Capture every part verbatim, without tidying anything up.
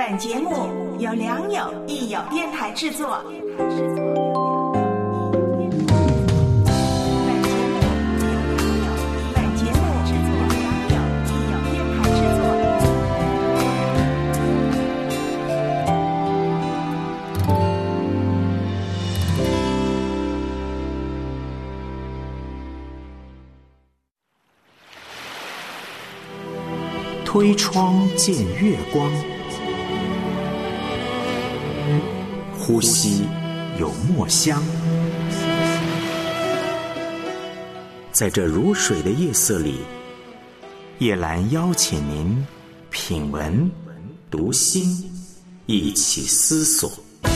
本节目由良友益友电台制作。 推窗见月光，呼吸有墨香。在这如水的夜色里，叶兰邀请您品文读心，一起思索。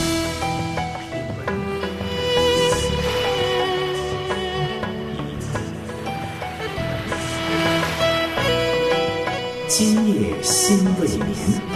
今夜心未眠。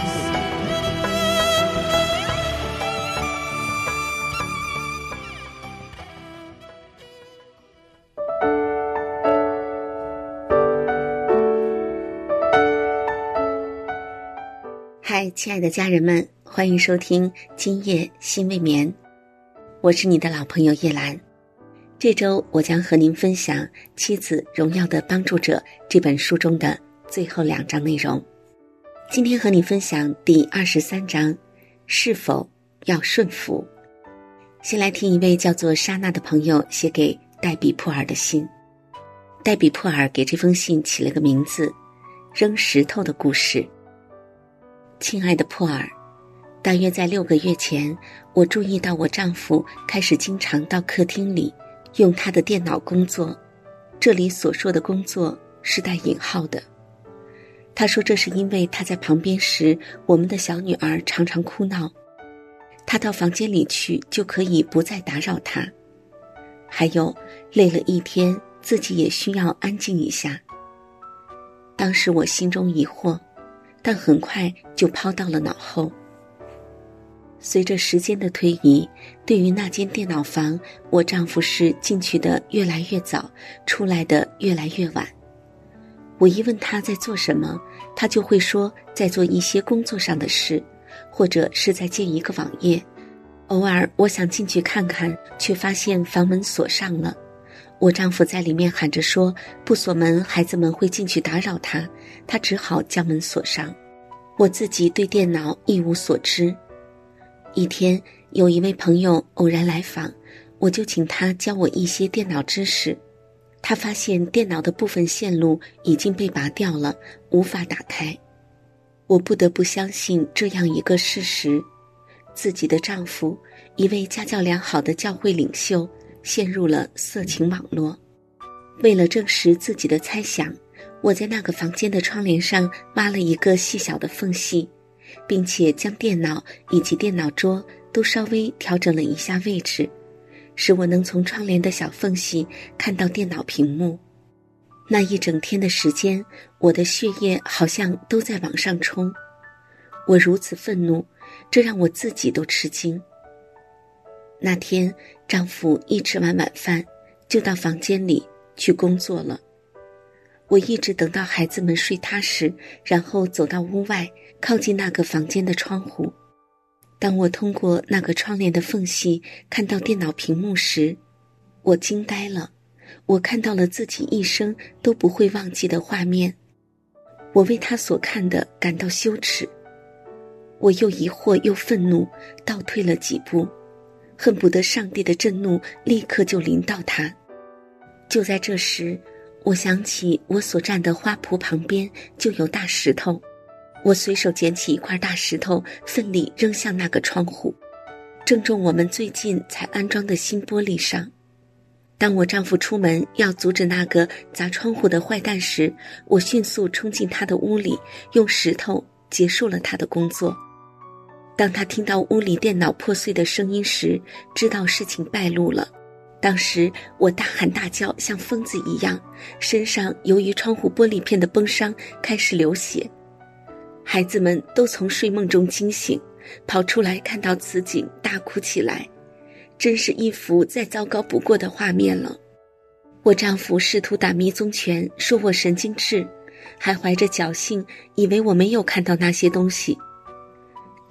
嗨，亲爱的家人们，欢迎收听今夜心未眠，我是你的老朋友叶兰。这周我将和您分享《妻子荣耀的帮助者》这本书中的最后两章内容。今天和你分享第二十三章，是否要顺服。先来听一位叫做莎娜的朋友写给戴比普尔的信。戴比普尔给这封信起了个名字，扔石头的故事。亲爱的普尔，大约在六个月前，我注意到我丈夫开始经常到客厅里用他的电脑工作，这里所说的工作是带引号的。他说这是因为他在旁边时，我们的小女儿常常哭闹，他到房间里去就可以不再打扰她。还有累了一天，自己也需要安静一下。当时我心中疑惑，但很快就抛到了脑后。随着时间的推移，对于那间电脑房，我丈夫是进去的越来越早，出来的越来越晚。我一问他在做什么，他就会说在做一些工作上的事，或者是在建一个网页。偶尔我想进去看看，却发现房门锁上了。我丈夫在里面喊着说不锁门，孩子们会进去打扰他，他只好将门锁上。我自己对电脑一无所知。一天，有一位朋友偶然来访，我就请他教我一些电脑知识。他发现电脑的部分线路已经被拔掉了，无法打开。我不得不相信这样一个事实：自己的丈夫，一位家教良好的教会领袖，陷入了色情网络。为了证实自己的猜想，我在那个房间的窗帘上挖了一个细小的缝隙，并且将电脑以及电脑桌都稍微调整了一下位置，使我能从窗帘的小缝隙看到电脑屏幕。那一整天的时间，我的血液好像都在往上冲。我如此愤怒，这让我自己都吃惊。那天，丈夫一吃完晚饭，就到房间里去工作了。我一直等到孩子们睡踏实，然后走到屋外，靠近那个房间的窗户。当我通过那个窗帘的缝隙看到电脑屏幕时，我惊呆了。我看到了自己一生都不会忘记的画面，我为他所看的感到羞耻。我又疑惑又愤怒，倒退了几步，恨不得上帝的震怒立刻就临到他。就在这时，我想起我所站的花圃旁边就有大石头，我随手捡起一块大石头，奋力扔向那个窗户，正中我们最近才安装的新玻璃上。当我丈夫出门要阻止那个砸窗户的坏蛋时，我迅速冲进他的屋里，用石头结束了他的工作。当他听到屋里电脑破碎的声音时，知道事情败露了。当时我大喊大叫，像疯子一样，身上由于窗户玻璃片的崩伤开始流血。孩子们都从睡梦中惊醒，跑出来看到此景大哭起来，真是一幅再糟糕不过的画面了。我丈夫试图打迷踪拳，说我神经质，还怀着侥幸以为我没有看到那些东西。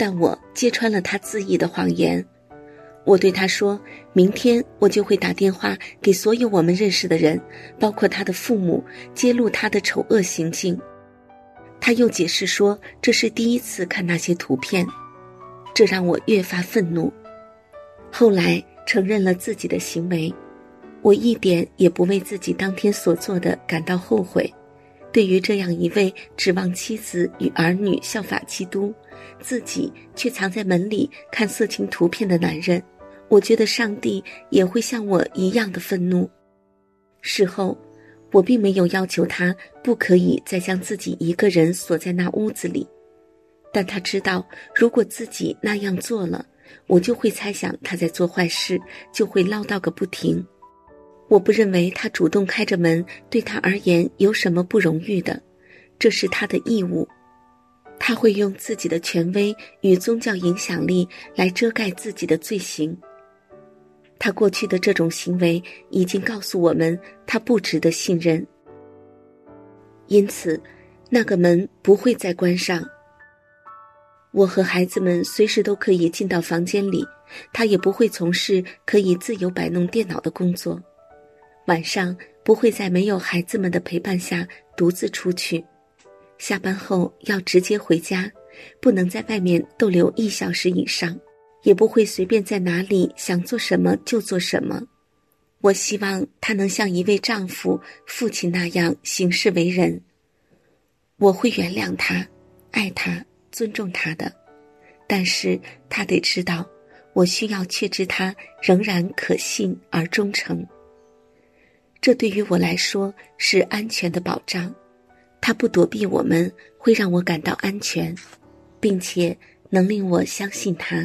但我揭穿了他恣意的谎言。我对他说，明天我就会打电话给所有我们认识的人，包括他的父母，揭露他的丑恶行径。他又解释说，这是第一次看那些图片，这让我越发愤怒。后来承认了自己的行为，我一点也不为自己当天所做的感到后悔。对于这样一位指望妻子与儿女效法基督，自己却藏在门里看色情图片的男人，我觉得上帝也会像我一样的愤怒。事后，我并没有要求他不可以再将自己一个人锁在那屋子里，但他知道，如果自己那样做了，我就会猜想他在做坏事，就会唠叨个不停。我不认为他主动开着门对他而言有什么不荣誉的，这是他的义务。他会用自己的权威与宗教影响力来遮盖自己的罪行。他过去的这种行为已经告诉我们，他不值得信任。因此，那个门不会再关上。我和孩子们随时都可以进到房间里，他也不会从事可以自由摆弄电脑的工作。晚上不会在没有孩子们的陪伴下独自出去，下班后要直接回家，不能在外面逗留一小时以上，也不会随便在哪里想做什么就做什么。我希望他能像一位丈夫、父亲那样行事为人。我会原谅他，爱他，尊重他的，但是他得知道，我需要确知他仍然可信而忠诚。这对于我来说是安全的保障，他不躲避我们，会让我感到安全，并且能令我相信他。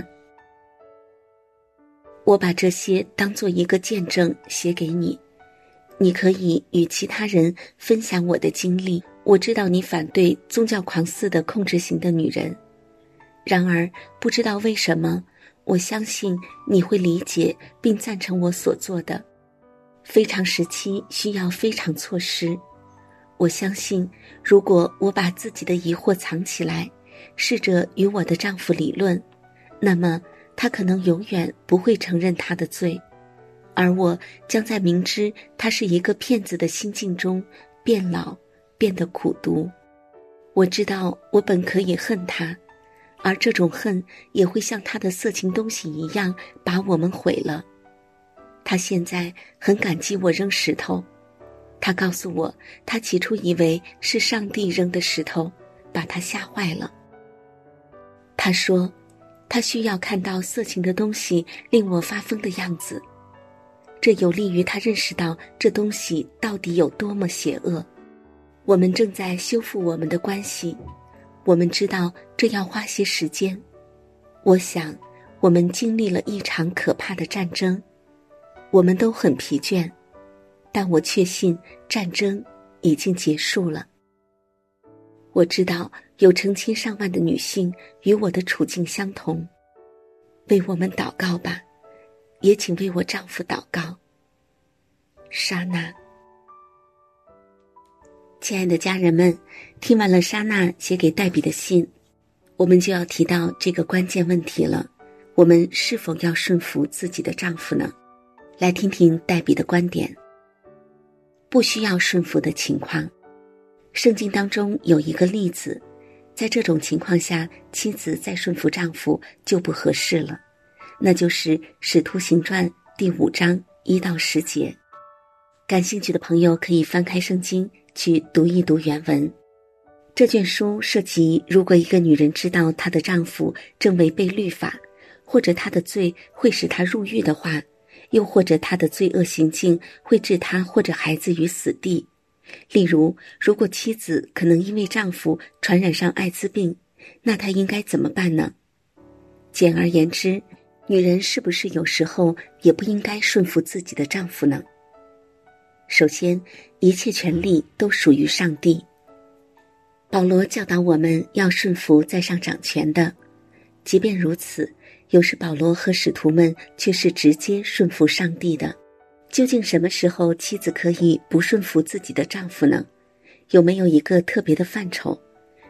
我把这些当作一个见证写给你，你可以与其他人分享我的经历。我知道你反对宗教狂肆的控制型的女人，然而不知道为什么，我相信你会理解并赞成我所做的。非常时期需要非常措施。我相信，如果我把自己的疑惑藏起来，试着与我的丈夫理论，那么他可能永远不会承认他的罪，而我将在明知他是一个骗子的心境中变老，变得苦毒。我知道我本可以恨他，而这种恨也会像他的色情东西一样把我们毁了。他现在很感激我扔石头，他告诉我，他起初以为是上帝扔的石头，把他吓坏了。他说，他需要看到色情的东西令我发疯的样子，这有利于他认识到这东西到底有多么邪恶。我们正在修复我们的关系，我们知道这要花些时间。我想，我们经历了一场可怕的战争，我们都很疲倦，但我确信战争已经结束了。我知道有成千上万的女性与我的处境相同，为我们祷告吧，也请为我丈夫祷告。莎娜。亲爱的家人们，听完了莎娜写给黛比的信，我们就要提到这个关键问题了，我们是否要顺服自己的丈夫呢？来听听黛比的观点。不需要顺服的情况，圣经当中有一个例子，在这种情况下，妻子再顺服丈夫就不合适了，那就是使徒行传第五章一到十节。感兴趣的朋友可以翻开圣经去读一读原文。这卷书涉及，如果一个女人知道她的丈夫正违背律法，或者她的罪会使她入狱的话，又或者她的罪恶行径会置她或者孩子于死地。例如，如果妻子可能因为丈夫传染上艾滋病，那她应该怎么办呢？简而言之，女人是不是有时候也不应该顺服自己的丈夫呢？首先，一切权利都属于上帝。保罗教导我们要顺服在上掌权的，即便如此，有时保罗和使徒们却是直接顺服上帝的。究竟什么时候妻子可以不顺服自己的丈夫呢？有没有一个特别的范畴？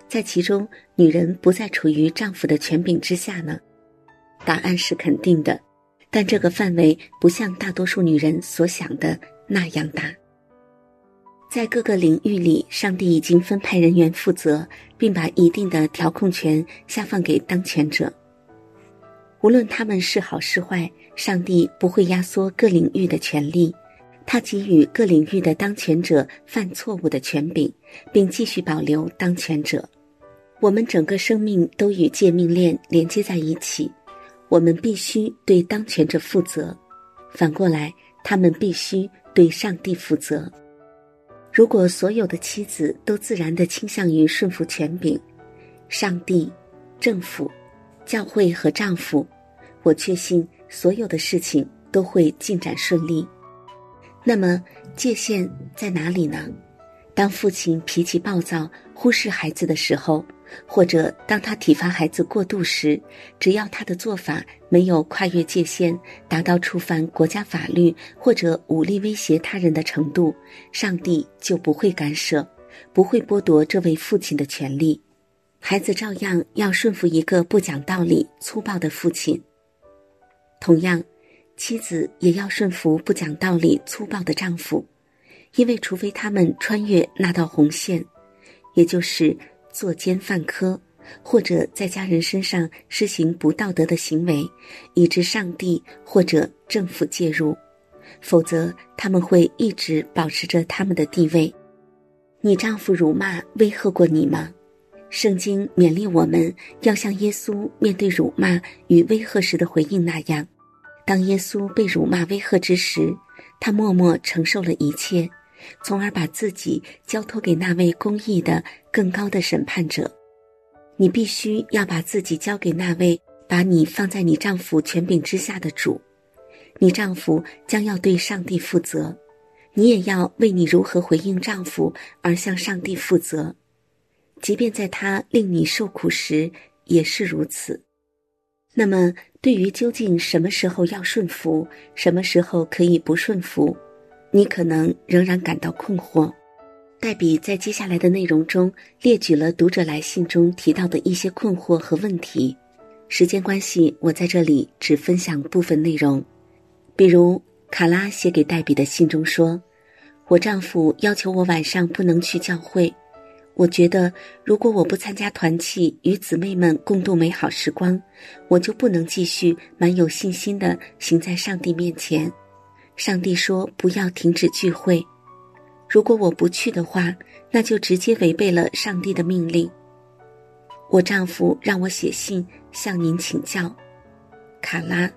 在其中女人不再处于丈夫的权柄之下呢？答案是肯定的，但这个范围不像大多数女人所想的那样大。在各个领域里，上帝已经分派人员负责，并把一定的调控权下放给当权者。无论他们是好是坏，上帝不会压缩各领域的权利，他给予各领域的当权者犯错误的权柄，并继续保留当权者。我们整个生命都与诫命链连接在一起，我们必须对当权者负责，反过来，他们必须对上帝负责。如果所有的妻子都自然地倾向于顺服权柄，上帝、政府、教会和丈夫，我确信所有的事情都会进展顺利。那么界限在哪里呢？当父亲脾气暴躁，忽视孩子的时候，或者当他体罚孩子过度时，只要他的做法没有跨越界限，达到触犯国家法律或者武力威胁他人的程度，上帝就不会干涉，不会剥夺这位父亲的权利。孩子照样要顺服一个不讲道理、粗暴的父亲。同样，妻子也要顺服不讲道理、粗暴的丈夫，因为除非他们穿越那道红线，也就是作奸犯科，或者在家人身上施行不道德的行为，以致上帝或者政府介入，否则他们会一直保持着他们的地位。你丈夫辱骂威吓过你吗？圣经勉励我们要像耶稣面对辱骂与威吓时的回应那样，当耶稣被辱骂威吓之时，他默默承受了一切，从而把自己交托给那位公义的更高的审判者。你必须要把自己交给那位把你放在你丈夫权柄之下的主。你丈夫将要对上帝负责，你也要为你如何回应丈夫而向上帝负责，即便在他令你受苦时也是如此。那么对于究竟什么时候要顺服，什么时候可以不顺服，你可能仍然感到困惑。黛比在接下来的内容中列举了读者来信中提到的一些困惑和问题，时间关系，我在这里只分享部分内容。比如卡拉写给黛比的信中说，我丈夫要求我晚上不能去教会，我觉得如果我不参加团契与姊妹们共度美好时光，我就不能继续满有信心地行在上帝面前。上帝说不要停止聚会，如果我不去的话，那就直接违背了上帝的命令。我丈夫让我写信向您请教。卡拉。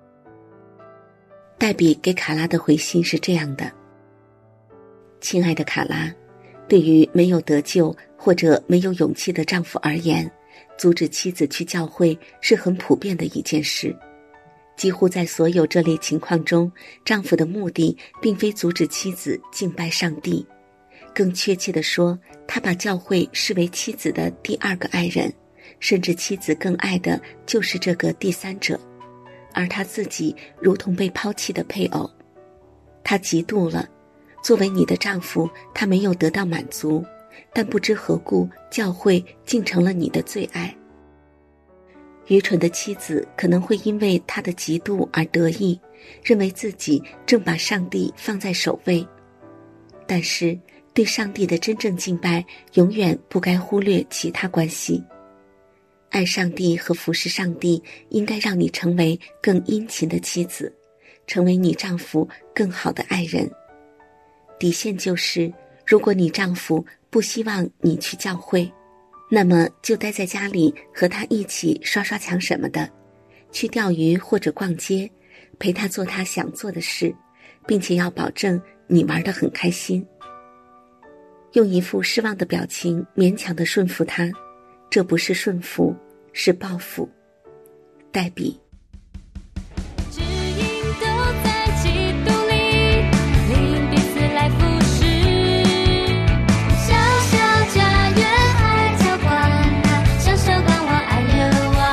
黛比给卡拉的回信是这样的：亲爱的卡拉，对于没有得救或者没有勇气的丈夫而言，阻止妻子去教会是很普遍的一件事。几乎在所有这类情况中，丈夫的目的并非阻止妻子敬拜上帝，更确切地说，他把教会视为妻子的第二个爱人，甚至妻子更爱的就是这个第三者，而他自己如同被抛弃的配偶。他嫉妒了，作为你的丈夫，他没有得到满足，但不知何故，教会竟成了你的最爱。愚蠢的妻子可能会因为他的嫉妒而得意，认为自己正把上帝放在首位。但是对上帝的真正敬拜永远不该忽略其他关系。爱上帝和服侍上帝应该让你成为更殷勤的妻子，成为你丈夫更好的爱人。底线就是，如果你丈夫不希望你去教会，那么就待在家里和他一起刷刷墙什么的，去钓鱼或者逛街，陪他做他想做的事，并且要保证你玩得很开心。用一副失望的表情勉强地顺服他，这不是顺服，是报复。黛比。 知音都在基督里，令彼此来服侍。小小家园爱浇灌它，享受感我爱流亡。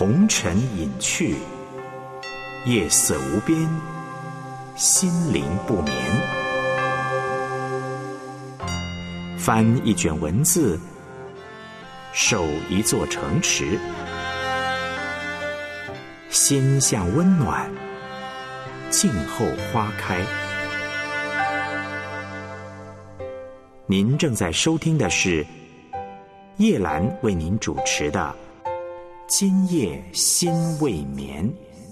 红尘隐去，夜色无边，心灵不眠。翻一卷文字，守一座城池，心向温暖，静候花开。您正在收听的是叶兰为您主持的《今夜心未眠》。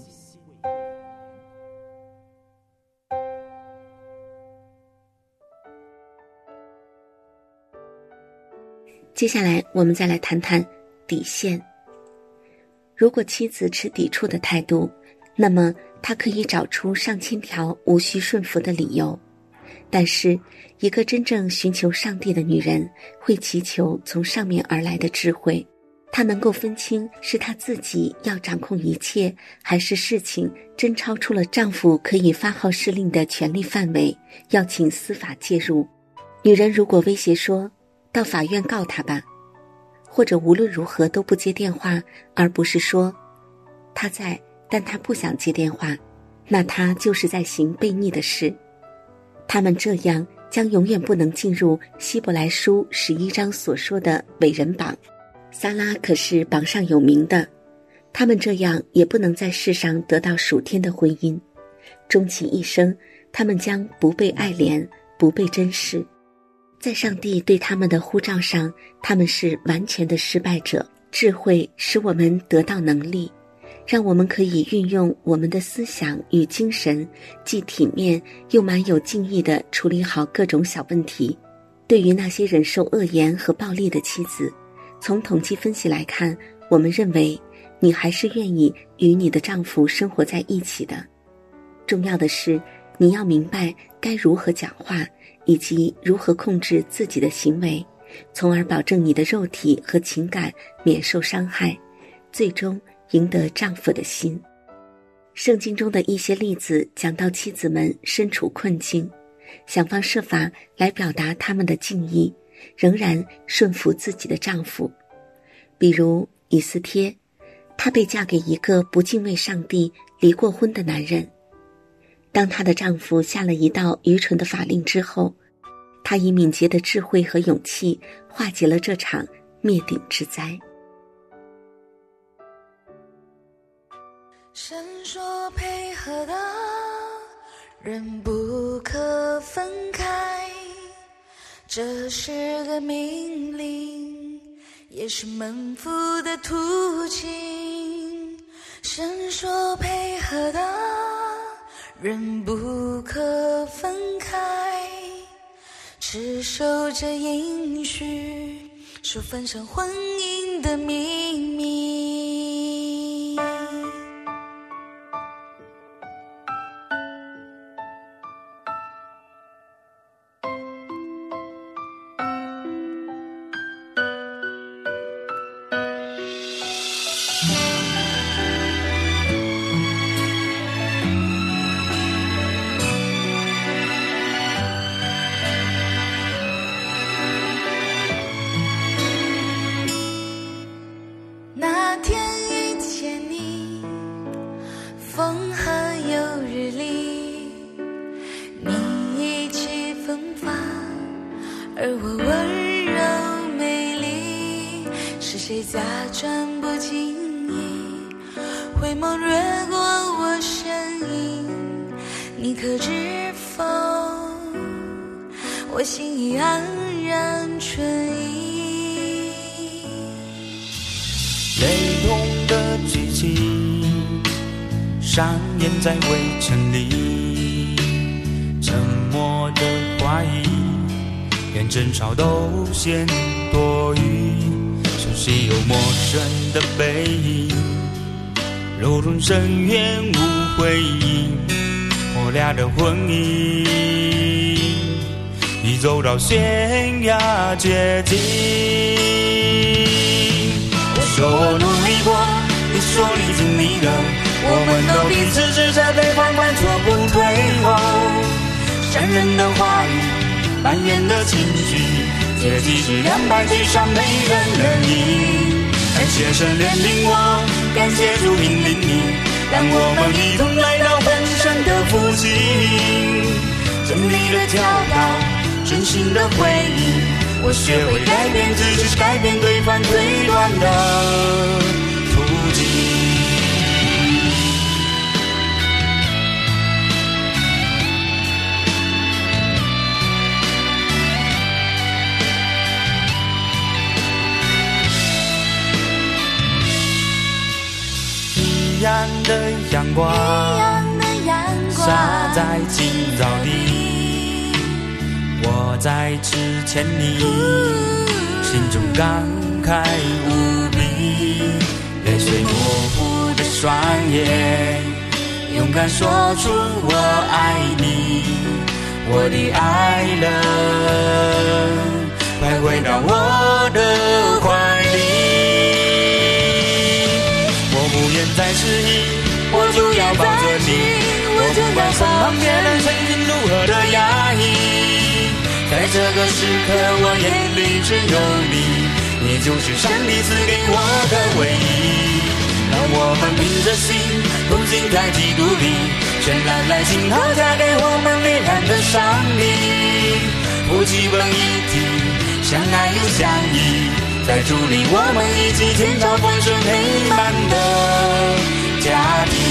接下来我们再来谈谈底线。如果妻子持抵触的态度，那么她可以找出上千条无需顺服的理由。但是一个真正寻求上帝的女人会祈求从上面而来的智慧，她能够分清是她自己要掌控一切，还是事情真超出了丈夫可以发号施令的权力范围，要请司法介入。女人如果威胁说到法院告他吧，或者无论如何都不接电话，而不是说他在但他不想接电话，那他就是在行悖逆的事。他们这样将永远不能进入希伯来书十一章所说的伟人榜。撒拉可是榜上有名的，他们这样也不能在世上得到属天的婚姻。终其一生，他们将不被爱怜，不被珍视。在上帝对他们的呼召上，他们是完全的失败者。智慧使我们得到能力，让我们可以运用我们的思想与精神，既体面又蛮有敬意地处理好各种小问题。对于那些忍受恶言和暴力的妻子，从统计分析来看，我们认为你还是愿意与你的丈夫生活在一起的。重要的是，你要明白该如何讲话，以及如何控制自己的行为，从而保证你的肉体和情感免受伤害，最终赢得丈夫的心。圣经中的一些例子讲到妻子们身处困境，想方设法来表达他们的敬意，仍然顺服自己的丈夫。比如以斯帖，她被嫁给一个不敬畏上帝、离过婚的男人。当她的丈夫下了一道愚蠢的法令之后，她以敏捷的智慧和勇气化解了这场灭顶之灾。 神说配合的人不可分开，这是个命令，也是门户的途径。神说配合的人不可分开，持守着应许，说分享婚姻的秘密。假装不经意，回眸掠过我身影，你可知否？我心已黯然春意。 雷同的剧情上演在围城里，沉默的怀疑，连争吵都显多余。熟悉又陌生的背影，如同深渊无回应。我俩的婚姻已走到悬崖绝境。我说我努力过，你说你尽力了，我们都彼此指责对方犯错不退后。善人的话语，埋怨的情绪，结局是两败俱伤，没人能赢。感谢神怜悯我， 感谢主引领你，让我们一同来到丰盛的复兴。真理的教导，真心的回应，我学会改变自己，改变对方最短的途径。一样的阳光，洒在今早里，我在之前你心中感慨无比，泪水模糊的双眼，勇敢说出我爱你，我的爱人，快回到我的怀里。不愿再迟疑，我就要抱着你，我就要身旁别人曾经如何的压抑，在这个时刻我眼里只有你，你就是上帝赐给我的唯一。让我们凭着心同行在基督里，全然来信靠嫁给我们烈燃的上帝，夫妻本一体，相爱又相依，在主里我们一起建造丰盛美满的家庭。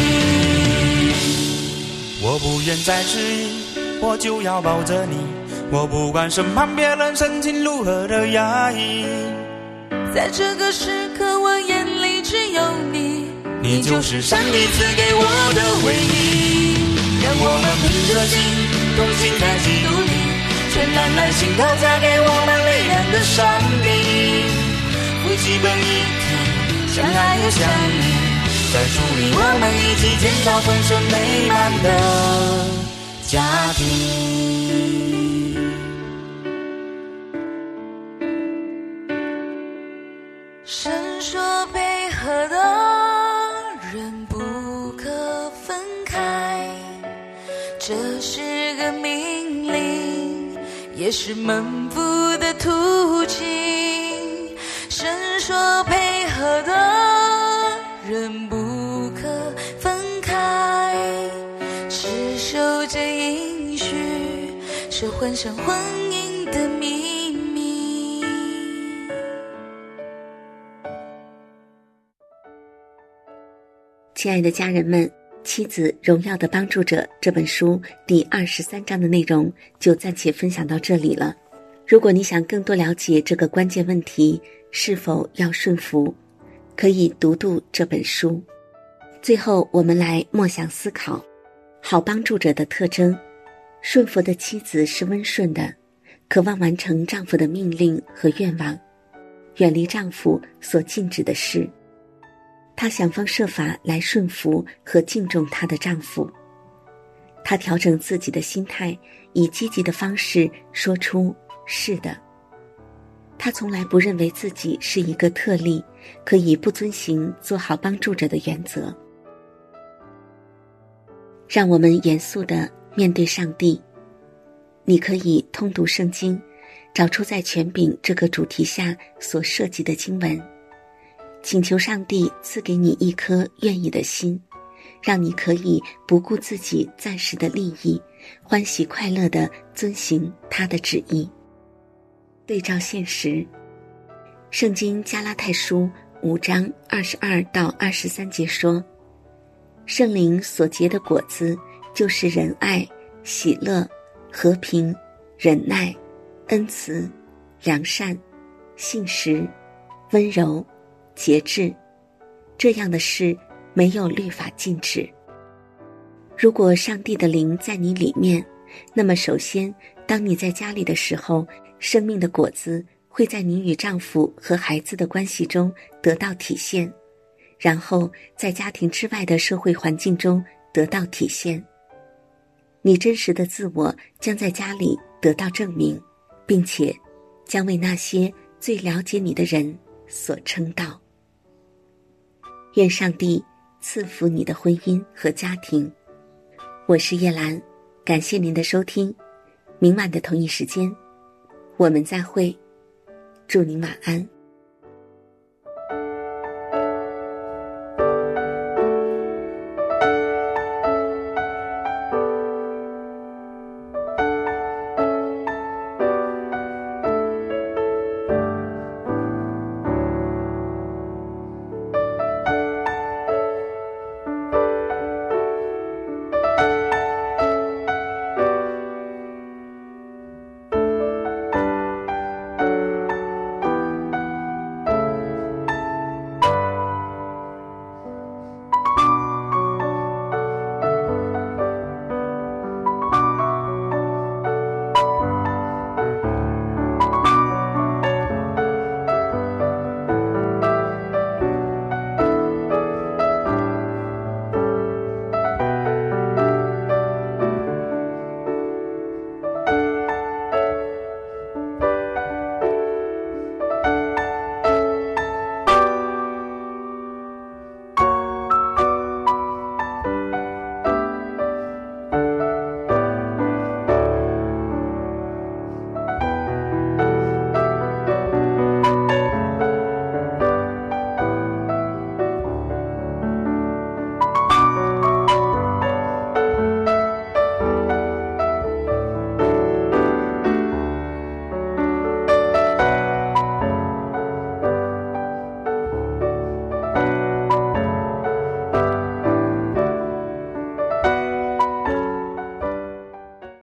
我不愿再迟疑，我就要抱着你，我不管身旁别人神情如何的压抑， 在这个时刻我眼里只有你， 你就是上帝赐给我的唯一。让我们凭着心同行在基督里，全然来信靠嫁给我们烈燃的上帝，夫妻本一体，相爱又相依，在主里我们一起建造丰盛美满的家庭。 神说配合的人不可分开，这是个命令，也是蒙福的途径。神说配合的人不可分开，持守着应许，是婚上婚姻的秘密。 亲爱的家人们，妻子荣耀的帮助者这本书第二十三章的内容就暂且分享到这里了。如果你想更多了解这个关键问题，是否要顺服，可以读读这本书。最后我们来默想思考好帮助者的特征。顺服的妻子是温顺的，渴望完成丈夫的命令和愿望，远离丈夫所禁止的事。她想方设法来顺服和敬重她的丈夫。她调整自己的心态，以积极的方式说出是的。她从来不认为自己是一个特例，可以不遵行做好帮助者的原则。让我们严肃地面对上帝。你可以通读圣经，找出在权柄这个主题下所涉及的经文，请求上帝赐给你一颗愿意的心，让你可以不顾自己暂时的利益，欢喜快乐地遵行他的旨意。对照现实，圣经加拉太书五章二十二到二十三节说，圣灵所结的果子就是仁爱、喜乐、和平、忍耐、恩慈、良善、信实、温柔、节制，这样的事没有律法禁止。如果上帝的灵在你里面，那么首先，当你在家里的时候，生命的果子会在你与丈夫和孩子的关系中得到体现，然后在家庭之外的社会环境中得到体现。你真实的自我将在家里得到证明，并且将为那些最了解你的人所称道。愿上帝赐福你的婚姻和家庭。我是叶兰，感谢您的收听。明晚的同一时间，我们再会。祝您晚安。